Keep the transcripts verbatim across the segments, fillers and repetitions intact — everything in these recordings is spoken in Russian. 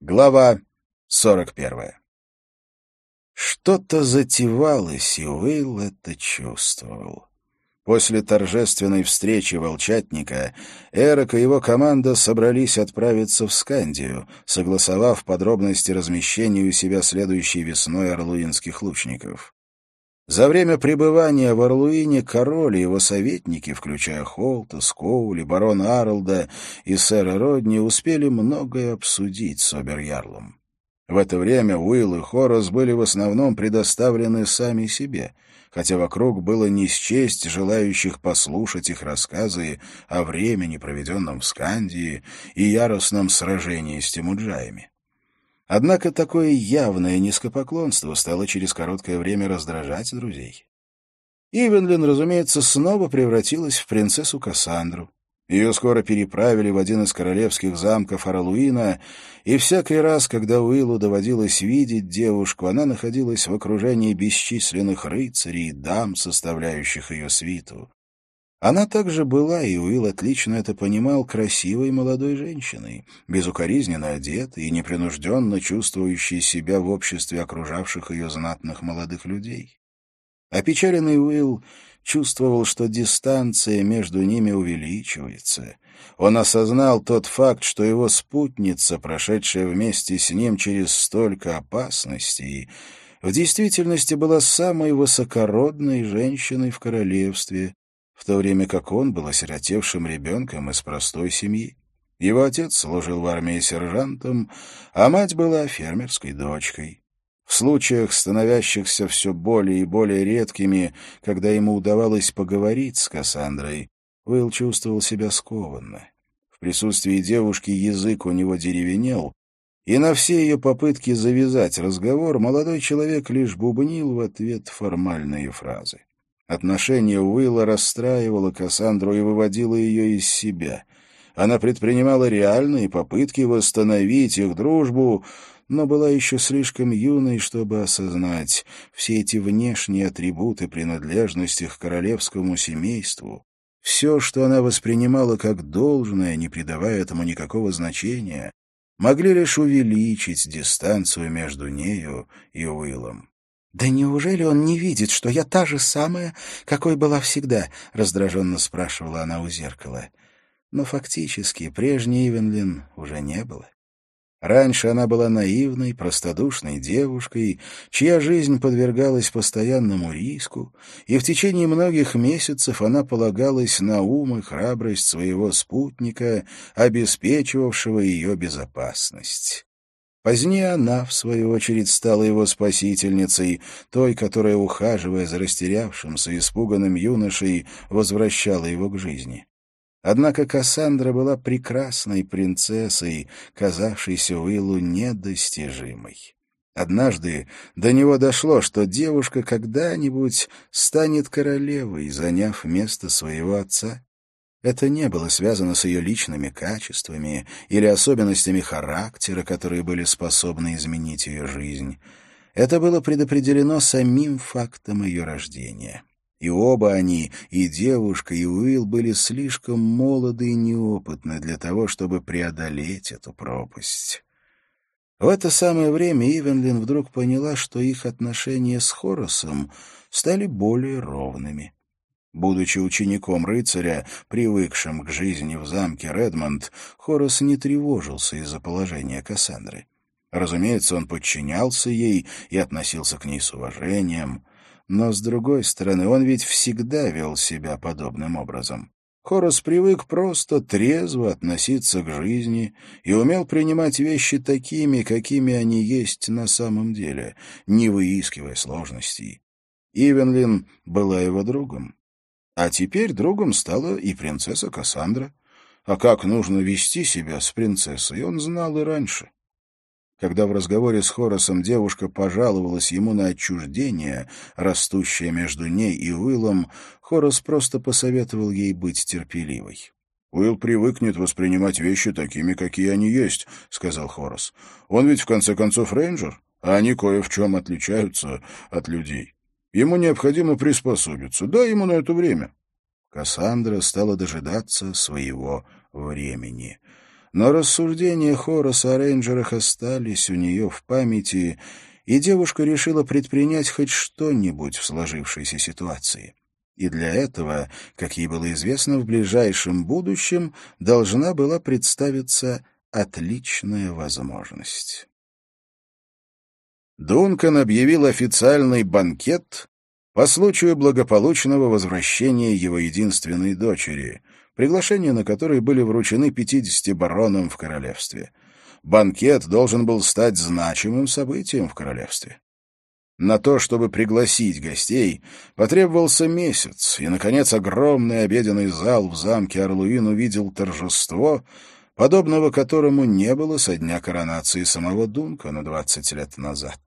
Глава сорок первая. Что-то затевалось, и Уилл это чувствовал. После торжественной встречи волчатника Эрик и его команда собрались отправиться в Скандию, согласовав подробности размещения у себя следующей весной орлуинских лучников. За время пребывания в Орлуине король и его советники, включая Холта, Скоули, барона Арлда и сэра Родни, успели многое обсудить с обер-ярлом. В это время Уилл и Хорас были в основном предоставлены сами себе, хотя вокруг было не счесть желающих послушать их рассказы о времени, проведенном в Скандии, и яростном сражении с темуджаями. Однако такое явное низкопоклонство стало через короткое время раздражать друзей. Ивенлин, разумеется, снова превратилась в принцессу Кассандру. Ее скоро переправили в один из королевских замков Орлуина, и всякий раз, когда Уиллу доводилось видеть девушку, она находилась в окружении бесчисленных рыцарей и дам, составляющих ее свиту. Она также была, и Уилл отлично это понимал, красивой молодой женщиной, безукоризненно одетой и непринужденно чувствующей себя в обществе окружавших ее знатных молодых людей. Опечаленный Уилл чувствовал, что дистанция между ними увеличивается. Он осознал тот факт, что его спутница, прошедшая вместе с ним через столько опасностей, в действительности была самой высокородной женщиной в королевстве, в то время как он был осиротевшим ребенком из простой семьи. Его отец служил в армии сержантом, а мать была фермерской дочкой. В случаях, становящихся все более и более редкими, когда ему удавалось поговорить с Кассандрой, Уилл чувствовал себя скованно. В присутствии девушки язык у него деревенел, и на все ее попытки завязать разговор молодой человек лишь бубнил в ответ формальные фразы. Отношение Уилла расстраивало Кассандру и выводило ее из себя. Она предпринимала реальные попытки восстановить их дружбу, но была еще слишком юной, чтобы осознать все эти внешние атрибуты принадлежности к королевскому семейству. Все, что она воспринимала как должное, не придавая этому никакого значения, могли лишь увеличить дистанцию между нею и Уиллом. «Да неужели он не видит, что я та же самая, какой была всегда?» — раздраженно спрашивала она у зеркала. Но фактически прежней Ивенлин уже не было. Раньше она была наивной, простодушной девушкой, чья жизнь подвергалась постоянному риску, и в течение многих месяцев она полагалась на ум и храбрость своего спутника, обеспечивавшего ее безопасность. Позднее она, в свою очередь, стала его спасительницей, той, которая, ухаживая за растерявшимся, испуганным юношей, возвращала его к жизни. Однако Кассандра была прекрасной принцессой, казавшейся Уиллу недостижимой. Однажды до него дошло, что девушка когда-нибудь станет королевой, заняв место своего отца. Это не было связано с ее личными качествами или особенностями характера, которые были способны изменить ее жизнь. Это было предопределено самим фактом ее рождения. И оба они, и девушка, и Уилл, были слишком молоды и неопытны для того, чтобы преодолеть эту пропасть. В это самое время Ивенлин вдруг поняла, что их отношения с Хорасом стали более ровными. Будучи учеником рыцаря, привыкшим к жизни в замке Редмонд, Хорас не тревожился из-за положения Кассандры. Разумеется, он подчинялся ей и относился к ней с уважением, но, с другой стороны, он ведь всегда вел себя подобным образом. Хорас привык просто трезво относиться к жизни и умел принимать вещи такими, какими они есть на самом деле, не выискивая сложностей. Ивенлин была его другом. А теперь другом стала и принцесса Кассандра. А как нужно вести себя с принцессой, он знал и раньше. Когда в разговоре с Хорасом девушка пожаловалась ему на отчуждение, растущее между ней и Уиллом, Хорас просто посоветовал ей быть терпеливой. «Уилл привыкнет воспринимать вещи такими, какие они есть», — сказал Хорас. «Он ведь, в конце концов, рейнджер, а они кое в чем отличаются от людей. Ему необходимо приспособиться. Дай ему на это время». Кассандра стала дожидаться своего времени. но рассуждения Хораса о рейнджерах остались у нее в памяти, и девушка решила предпринять хоть что-нибудь в сложившейся ситуации. И для этого, как ей было известно, в ближайшем будущем должна была представиться отличная возможность. Дункан объявил официальный банкет по случаю благополучного возвращения его единственной дочери, приглашения на который были вручены пятидесяти баронам в королевстве. Банкет должен был стать значимым событием в королевстве. На то, чтобы пригласить гостей, потребовался месяц, и, наконец, огромный обеденный зал в замке Орлуин увидел торжество, подобного которому не было со дня коронации самого Дункана двадцать лет назад.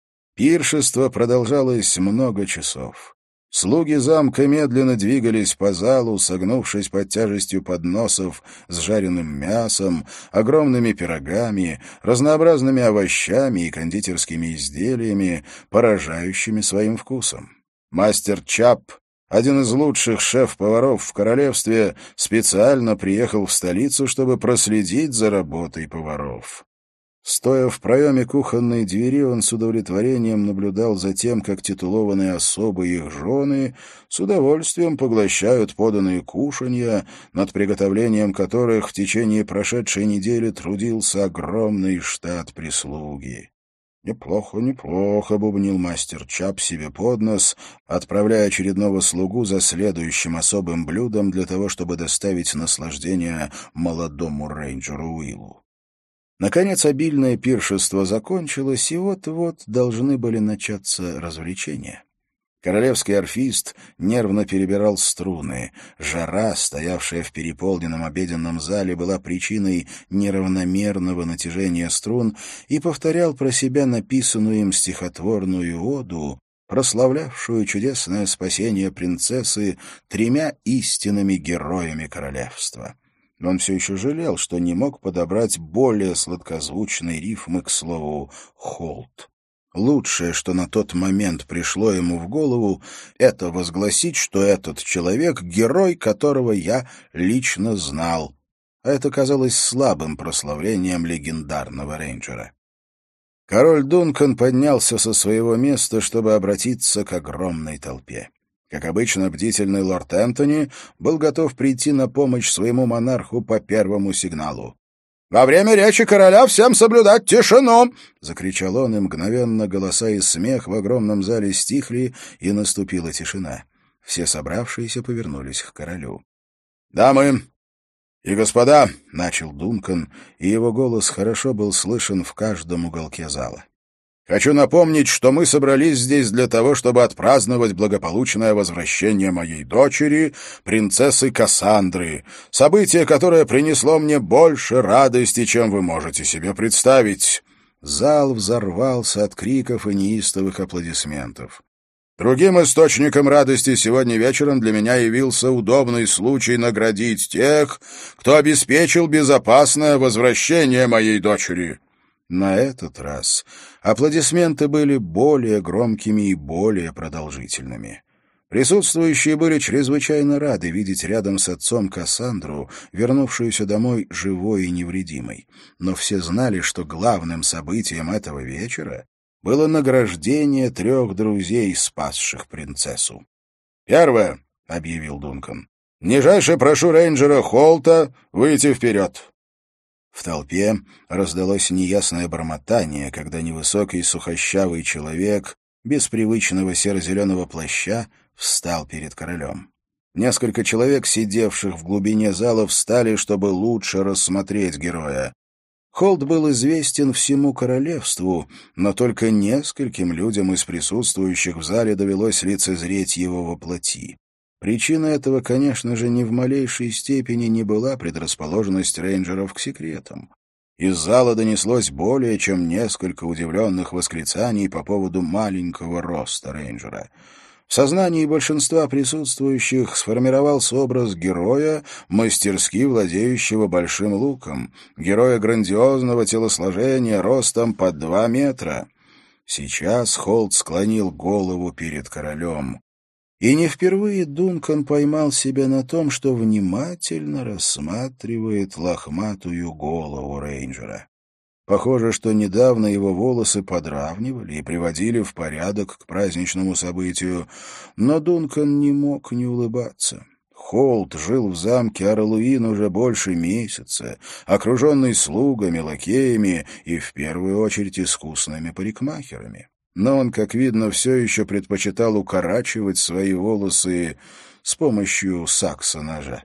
Пиршество продолжалось много часов. Слуги замка медленно двигались по залу, согнувшись под тяжестью подносов с жареным мясом, огромными пирогами, разнообразными овощами и кондитерскими изделиями, поражающими своим вкусом. Мастер Чап, один из лучших шеф-поваров в королевстве, специально приехал в столицу, чтобы проследить за работой поваров. Стоя в проеме кухонной двери, он с удовлетворением наблюдал за тем, как титулованные особы и их жены с удовольствием поглощают поданные кушанья, над приготовлением которых в течение прошедшей недели трудился огромный штат прислуги. «Неплохо, неплохо», — бубнил мастер Чап себе под нос, отправляя очередного слугу за следующим особым блюдом для того, чтобы доставить наслаждение молодому рейнджеру Уиллу. Наконец, обильное пиршество закончилось, и вот-вот должны были начаться развлечения. Королевский орфист нервно перебирал струны. Жара, стоявшая в переполненном обеденном зале, была причиной неравномерного натяжения струн и повторял про себя написанную им стихотворную оду, прославлявшую чудесное спасение принцессы тремя истинными героями королевства. Он все еще жалел, что не мог подобрать более сладкозвучной рифмы к слову «холд». Лучшее, что на тот момент пришло ему в голову, это возгласить, что этот человек — герой, которого я лично знал. А это казалось слабым прославлением легендарного рейнджера. Король Дункан поднялся со своего места, чтобы обратиться к огромной толпе. Как обычно, бдительный лорд Энтони был готов прийти на помощь своему монарху по первому сигналу. «Во время речи короля всем соблюдать тишину!» — закричал он, и мгновенно голоса и смех в огромном зале стихли, и наступила тишина. Все собравшиеся повернулись к королю. «Дамы и господа!» — начал Дункан, и его голос хорошо был слышен в каждом уголке зала. «Хочу напомнить, что мы собрались здесь для того, чтобы отпраздновать благополучное возвращение моей дочери, принцессы Кассандры, событие, которое принесло мне больше радости, чем вы можете себе представить». Зал взорвался от криков и неистовых аплодисментов. Другим источником радости сегодня вечером для меня явился удобный случай наградить тех, кто обеспечил безопасное возвращение моей дочери. На этот раз аплодисменты были более громкими и более продолжительными. Присутствующие были чрезвычайно рады видеть рядом с отцом Кассандру, вернувшуюся домой живой и невредимой. Но все знали, что главным событием этого вечера было награждение трех друзей, спасших принцессу. «Первое», — объявил Дункан, — «нижайше прошу рейнджера Холта выйти вперед». В толпе раздалось неясное бормотание, когда невысокий сухощавый человек, без привычного серо-зеленого плаща, встал перед королем. Несколько человек, сидевших в глубине зала, встали, чтобы лучше рассмотреть героя. Холт был известен всему королевству, но только нескольким людям из присутствующих в зале довелось лицезреть его воплоти. Причина этого, конечно же, ни в малейшей степени не была предрасположенность рейнджеров к секретам. Из зала донеслось более чем несколько удивленных восклицаний по поводу маленького роста рейнджера. В сознании большинства присутствующих сформировался образ героя, мастерски владеющего большим луком, героя грандиозного телосложения ростом под два метра. Сейчас Холт склонил голову перед королем. И не впервые Дункан поймал себя на том, что внимательно рассматривает лохматую голову рейнджера. Похоже, что недавно его волосы подравнивали и приводили в порядок к праздничному событию, но Дункан не мог не улыбаться. Холт жил в замке Арлуин уже больше месяца, окруженный слугами, лакеями и, в первую очередь, искусными парикмахерами. Но он, как видно, все еще предпочитал укорачивать свои волосы с помощью сакса-ножа.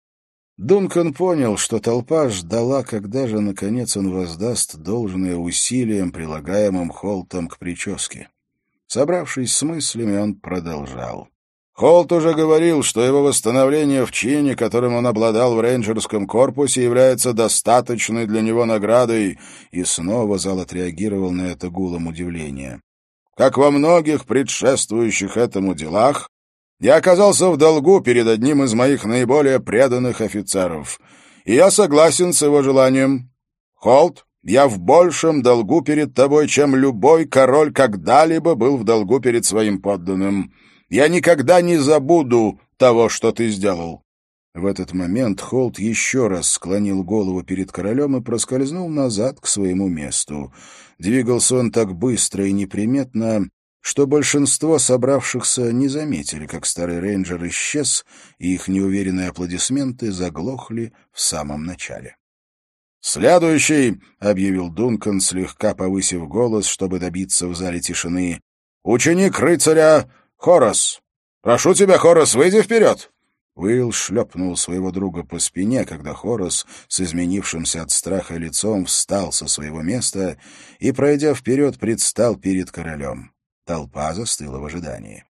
Дункан понял, что толпа ждала, когда же, наконец, он воздаст должное усилиям, прилагаемым Холтом к прическе. Собравшись с мыслями, он продолжал. Холт уже говорил, что его восстановление в чине, которым он обладал в рейнджерском корпусе, является достаточной для него наградой, и снова зал отреагировал на это гулом удивления. Как во многих предшествующих этому делах, я оказался в долгу перед одним из моих наиболее преданных офицеров, и я согласен с его желанием. Холт, я в большем долгу перед тобой, чем любой король когда-либо был в долгу перед своим подданным. Я никогда не забуду того, что ты сделал». В этот момент Холт еще раз склонил голову перед королем и проскользнул назад к своему месту. Двигался он так быстро и неприметно, что большинство собравшихся не заметили, как старый рейнджер исчез, и их неуверенные аплодисменты заглохли в самом начале. «Следующий», — объявил Дункан, слегка повысив голос, чтобы добиться в зале тишины, — «ученик рыцаря Хорас. Прошу тебя, Хорас, выйди вперед». Уилл шлепнул своего друга по спине, когда Хорас с изменившимся от страха лицом встал со своего места и, пройдя вперед, предстал перед королем. Толпа застыла в ожидании.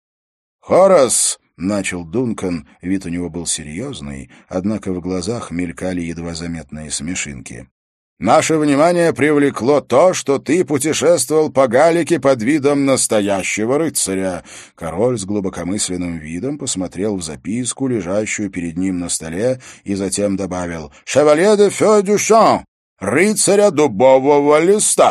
«Хорас!» — начал Дункан, вид у него был серьезный, однако в глазах мелькали едва заметные смешинки. «Наше внимание привлекло то, что ты путешествовал по Галлике под видом настоящего рыцаря». Король с глубокомысленным видом посмотрел в записку, лежащую перед ним на столе, и затем добавил «Шевалье де Фё Дюшан, рыцаря дубового листа».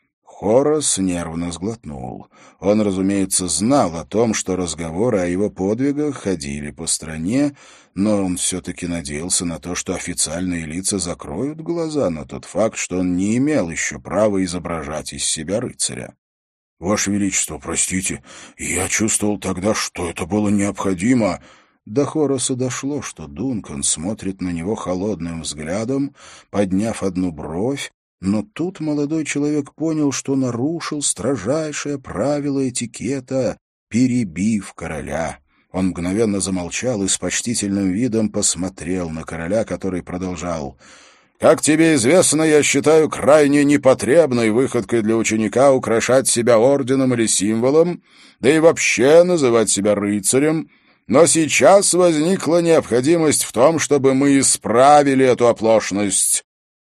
Хорас нервно сглотнул. Он, разумеется, знал о том, что разговоры о его подвигах ходили по стране, но он все-таки надеялся на то, что официальные лица закроют глаза на тот факт, что он не имел еще права изображать из себя рыцаря. «Ваше Величество, простите, я чувствовал тогда, что это было необходимо». До Хораса дошло, что Дункан смотрит на него холодным взглядом, подняв одну бровь, но тут молодой человек понял, что нарушил строжайшее правило этикета, перебив короля. Он мгновенно замолчал и с почтительным видом посмотрел на короля, который продолжал. «Как тебе известно, я считаю крайне непотребной выходкой для ученика украшать себя орденом или символом, да и вообще называть себя рыцарем. Но сейчас возникла необходимость в том, чтобы мы исправили эту оплошность».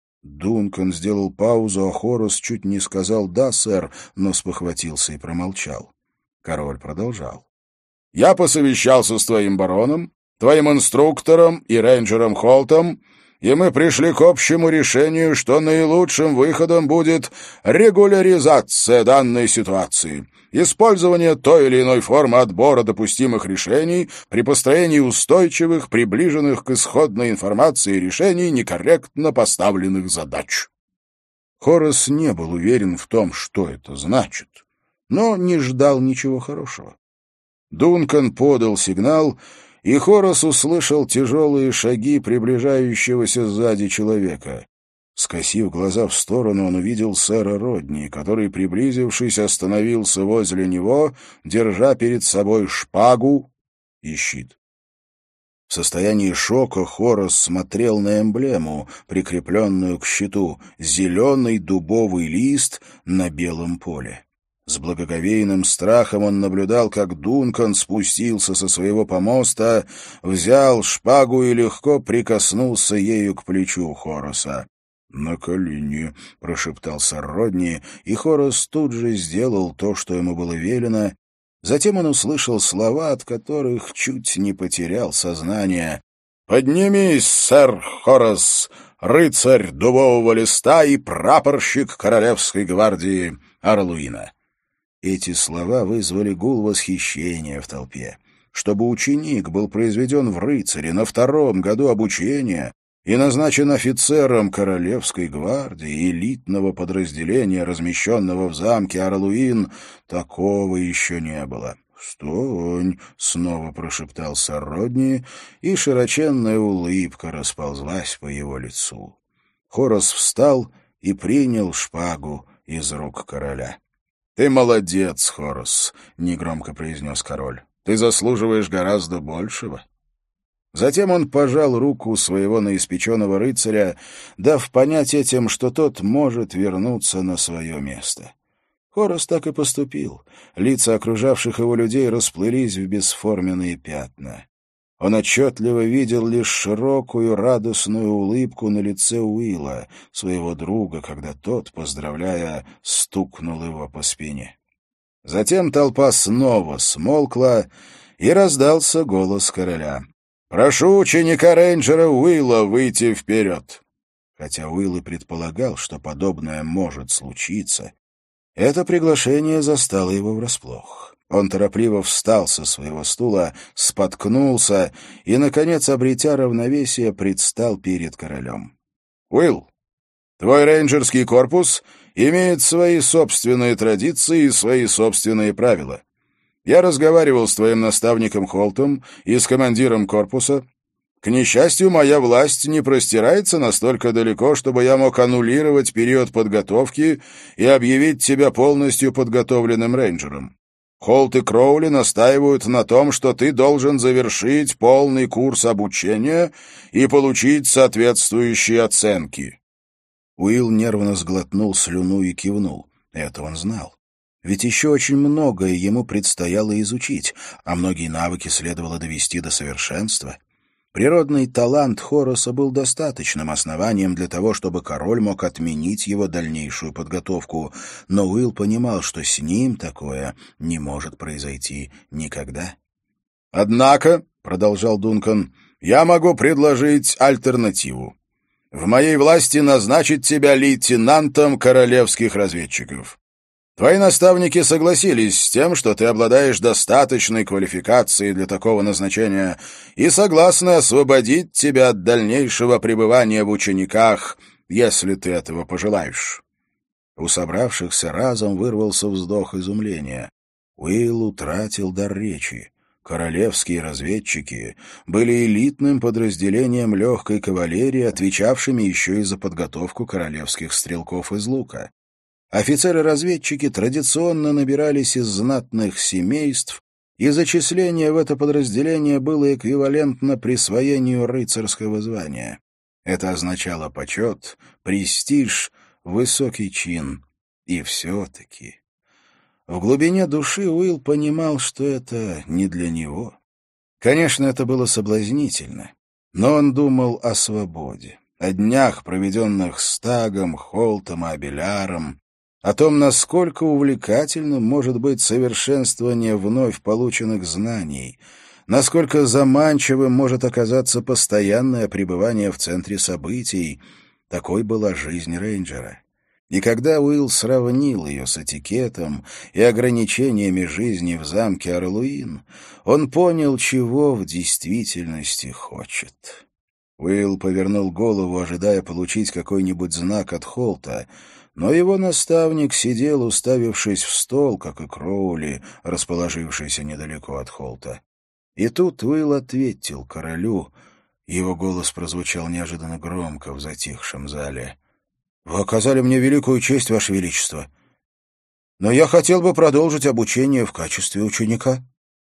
Дункан сделал паузу, а Хорас чуть не сказал «да, сэр», но спохватился и промолчал. Король продолжал. «Я посовещался с твоим бароном, твоим инструктором и рейнджером Холтом, и мы пришли к общему решению, что наилучшим выходом будет регуляризация данной ситуации, использование той или иной формы отбора допустимых решений при построении устойчивых, приближенных к исходной информации решений некорректно поставленных задач». Хорас не был уверен в том, что это значит, но не ждал ничего хорошего. Дункан подал сигнал, и Хорас услышал тяжелые шаги приближающегося сзади человека. Скосив глаза в сторону, он увидел сэра Родни, который, приблизившись, остановился возле него, держа перед собой шпагу и щит. В состоянии шока Хорас смотрел на эмблему, прикрепленную к щиту, зеленый дубовый лист на белом поле. С благоговейным страхом он наблюдал, как Дункан спустился со своего помоста, взял шпагу и легко прикоснулся ею к плечу Хораса. «На колени», — прошептал сэр Родни, и Хорас тут же сделал то, что ему было велено. Затем он услышал слова, от которых чуть не потерял сознание. «Поднимись, сэр Хорас, рыцарь дубового листа и прапорщик Королевской гвардии Арлуина». Эти слова вызвали гул восхищения в толпе. чтобы ученик был произведен в рыцари на втором году обучения и назначен офицером Королевской гвардии, элитного подразделения, размещенного в замке Арлуин, такого еще не было. «Стонь!» — снова прошептал сэр Родни, и широченная улыбка расползлась по его лицу. Хорас встал и принял шпагу из рук короля. «Ты молодец, Хорас!» — негромко произнес король. «Ты заслуживаешь гораздо большего». Затем он пожал руку своего новоиспеченного рыцаря, дав понять этим, что тот может вернуться на свое место. Хорас так и поступил. Лица окружавших его людей расплылись в бесформенные пятна. Он отчетливо видел лишь широкую радостную улыбку на лице Уилла, своего друга, когда тот, поздравляя, стукнул его по спине. Затем толпа снова смолкла, и раздался голос короля. «Прошу ученика-рейнджера Уилла выйти вперед!» Хотя Уилл и предполагал, что подобное может случиться, это приглашение застало его врасплох. Он торопливо встал со своего стула, споткнулся и, наконец, обретя равновесие, предстал перед королем. «Уилл, твой рейнджерский корпус имеет свои собственные традиции и свои собственные правила. Я разговаривал с твоим наставником Холтом и с командиром корпуса. К несчастью, моя власть не простирается настолько далеко, чтобы я мог аннулировать период подготовки и объявить тебя полностью подготовленным рейнджером. Холт и Кроули настаивают на том, что ты должен завершить полный курс обучения и получить соответствующие оценки». Уилл нервно сглотнул слюну и кивнул. Это он знал. Ведь еще очень многое ему предстояло изучить, а многие навыки следовало довести до совершенства. Природный талант Хораса был достаточным основанием для того, чтобы король мог отменить его дальнейшую подготовку, но Уилл понимал, что с ним такое не может произойти никогда. «Однако», — продолжал Дункан, — «я могу предложить альтернативу. В моей власти назначить тебя лейтенантом королевских разведчиков. Твои наставники согласились с тем, что ты обладаешь достаточной квалификацией для такого назначения и согласны освободить тебя от дальнейшего пребывания в учениках, если ты этого пожелаешь». У собравшихся разом вырвался вздох изумления. Уилл утратил дар речи. Королевские разведчики были элитным подразделением легкой кавалерии, отвечавшими еще и за подготовку королевских стрелков из лука. Офицеры-разведчики традиционно набирались из знатных семейств, и зачисление в это подразделение было эквивалентно присвоению рыцарского звания. Это означало почет, престиж, высокий чин. И все-таки... В глубине души Уилл понимал, что это не для него. Конечно, это было соблазнительно, но он думал о свободе, о днях, проведенных с Тагом, Холтом и Абеляром, о том, насколько увлекательным может быть совершенствование вновь полученных знаний, насколько заманчивым может оказаться постоянное пребывание в центре событий. Такой была жизнь рейнджера. И когда Уилл сравнил ее с этикетом и ограничениями жизни в замке Арлуин, он понял, чего в действительности хочет. Уилл повернул голову, ожидая получить какой-нибудь знак от Холта, но его наставник сидел, уставившись в стол, как и Кроули, расположившийся недалеко от Холта. И тут Уилл ответил королю. Его голос прозвучал неожиданно громко в затихшем зале. «Вы оказали мне великую честь, Ваше Величество, но я хотел бы продолжить обучение в качестве ученика».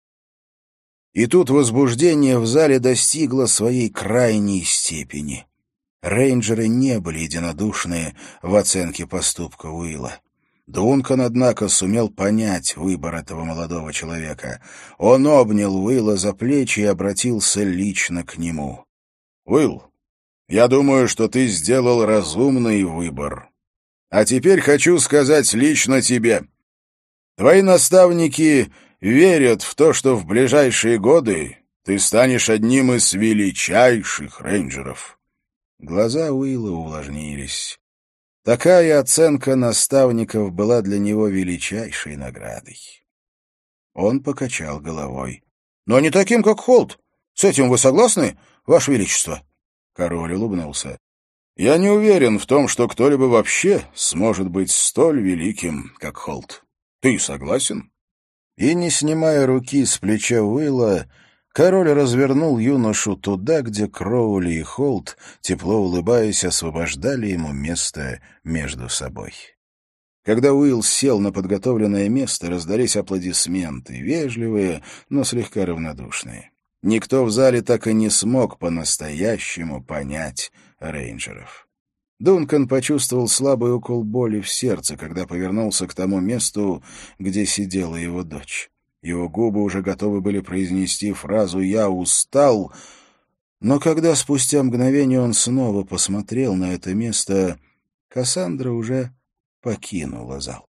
И тут возбуждение в зале достигло своей крайней степени. Рейнджеры не были единодушны в оценке поступка Уилла. Дункан, однако, сумел понять выбор этого молодого человека. Он обнял Уилла за плечи и обратился лично к нему. «Уилл, я думаю, что ты сделал разумный выбор. А теперь хочу сказать лично тебе. Твои наставники верят в то, что в ближайшие годы ты станешь одним из величайших рейнджеров». Глаза Уилла увлажнились. Такая оценка наставников была для него величайшей наградой. Он покачал головой. но не таким, как Холт. С этим вы согласны, Ваше Величество?» Король улыбнулся. «Я не уверен в том, что кто-либо вообще сможет быть столь великим, как Холт. Ты согласен?» И, не снимая руки с плеча Уилла, король развернул юношу туда, где Кроули и Холт, тепло улыбаясь, освобождали ему место между собой. Когда Уилл сел на подготовленное место, раздались аплодисменты, вежливые, но слегка равнодушные. Никто в зале так и не смог по-настоящему понять рейнджеров. Дункан почувствовал слабый укол боли в сердце, когда повернулся к тому месту, где сидела его дочь. Его губы уже готовы были произнести фразу «Я устал», но когда спустя мгновение он снова посмотрел на это место, Кассандра уже покинула зал.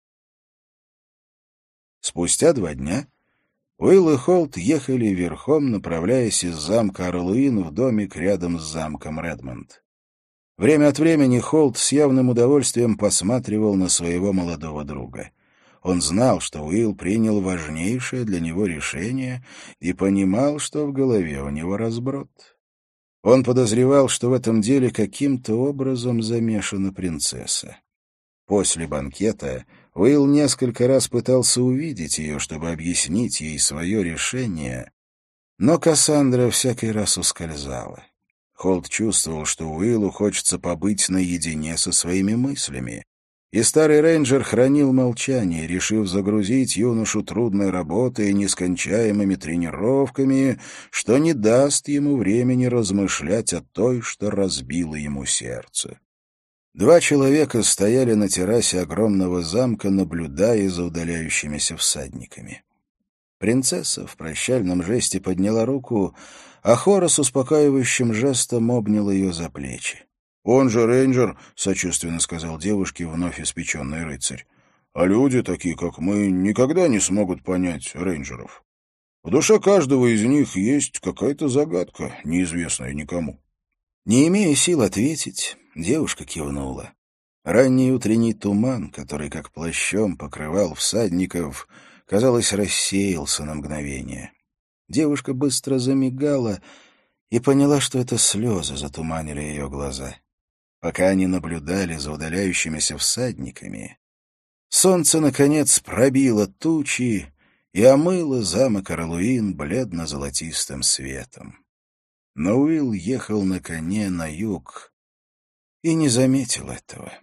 Спустя два дня Уилл и Холт ехали верхом, направляясь из замка Орлуин в домик рядом с замком Редмонд. Время от времени Холт с явным удовольствием посматривал на своего молодого друга. Он знал, что Уилл принял важнейшее для него решение и понимал, что в голове у него разброд. Он подозревал, что в этом деле каким-то образом замешана принцесса. После банкета Уилл несколько раз пытался увидеть ее, чтобы объяснить ей свое решение, но Кассандра всякий раз ускользала. Холт чувствовал, что Уиллу хочется побыть наедине со своими мыслями, и старый рейнджер хранил молчание, решив загрузить юношу трудной работой и нескончаемыми тренировками, что не даст ему времени размышлять о той, что разбило ему сердце. Два человека стояли на террасе огромного замка, наблюдая за удаляющимися всадниками. Принцесса в прощальном жесте подняла руку, а Хорас успокаивающим жестом обнял ее за плечи. «Он же рейнджер», — сочувственно сказал девушке вновь испеченный рыцарь. «А люди, такие как мы, никогда не смогут понять рейнджеров. В душе каждого из них есть какая-то загадка, неизвестная никому». Не имея сил ответить, девушка кивнула. Ранний утренний туман, который как плащом покрывал всадников, казалось, рассеялся на мгновение. Девушка быстро замигала и поняла, что это слезы затуманили ее глаза. Пока они наблюдали за удаляющимися всадниками, солнце, наконец, пробило тучи и омыло замок Орлуин бледно-золотистым светом. Но Уилл ехал на коне на юг и не заметил этого.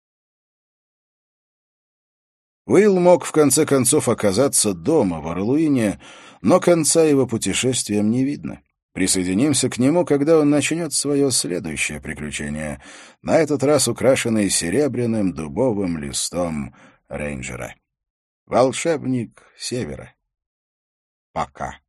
Уилл мог в конце концов оказаться дома в Орлуине, но конца его путешествиям не видно. Присоединимся к нему, когда он начнет свое следующее приключение, на этот раз украшенное серебряным дубовым листом рейнджера. Волшебник Севера. Пока.